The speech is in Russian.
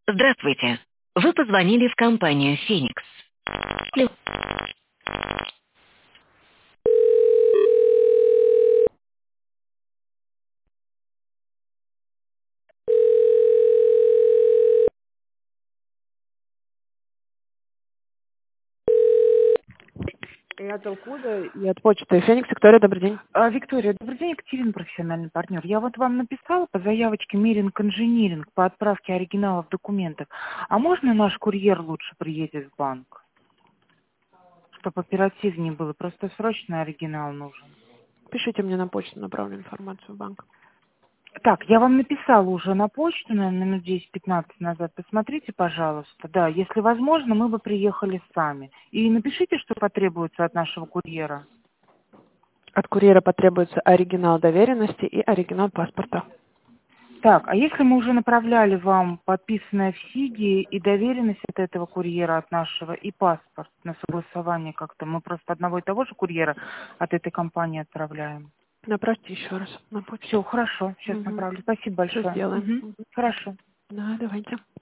Здравствуйте. Вы позвонили в компанию «Феникс». И от Алкуда, и от почты Феникс. Виктория, добрый день. Виктория, добрый день, Екатерина, профессиональный партнер. Я вот вам написала по заявочке Миринг Инжиниринг по отправке оригиналов документов. А можно наш курьер лучше приедет в банк? Чтобы оперативнее было. Просто срочно оригинал нужен. Пишите мне на почту, направлю информацию в банк. Так, я вам написала уже на почту, наверное, минут 10-15 назад. Посмотрите, пожалуйста. Да, если возможно, мы бы приехали сами. И напишите, что потребуется от нашего курьера. От курьера потребуется оригинал доверенности и оригинал паспорта. Так, а если мы уже направляли вам подписанное в СИГе и доверенность от этого курьера, от нашего, и паспорт на согласование как-то, мы просто одного и того же курьера от этой компании отправляем. Направьте еще раз на почту. Все, хорошо, сейчас направлю. Спасибо Все большое. сделаем. Мгм. Хорошо. Да, давайте.